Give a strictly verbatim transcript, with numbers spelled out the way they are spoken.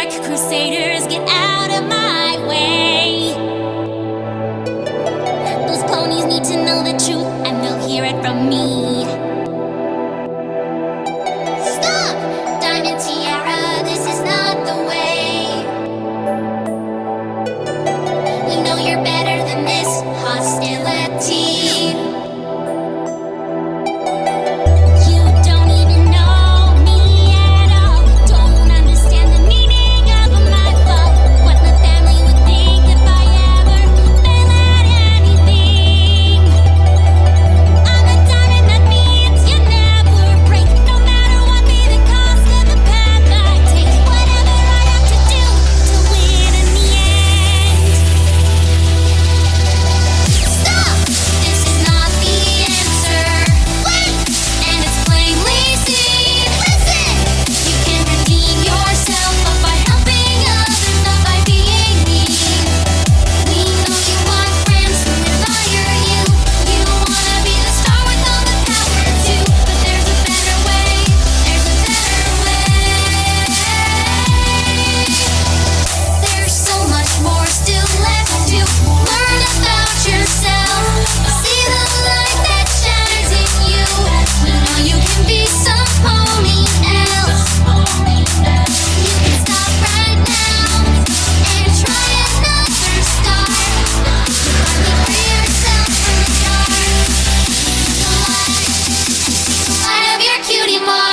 back, crusaders, get out of my way. Those ponies need to know the truth, and they'll hear it from me. Stop! Diamond Tiara, this is not the way. We know you're better than this hostility. Cutie Mark.